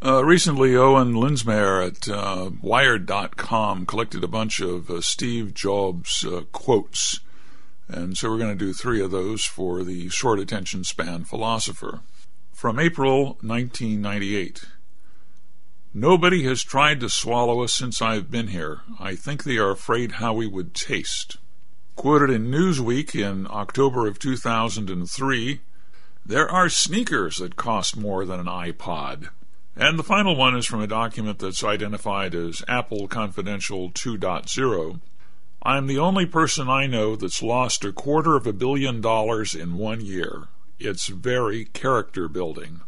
Recently, Owen Linsmeyer at Wired.com collected a bunch of Steve Jobs quotes, and so we're going to do 3 of those for the short attention span philosopher. From April 1998. Nobody has tried to swallow us since I've been here. I think they are afraid how we would taste. Quoted in Newsweek in October of 2003, there are sneakers that cost more than an iPod. And the final one is from a document that's identified as Apple Confidential 2.0. I'm the only person I know that's lost $250 million in 1 year. It's very character building.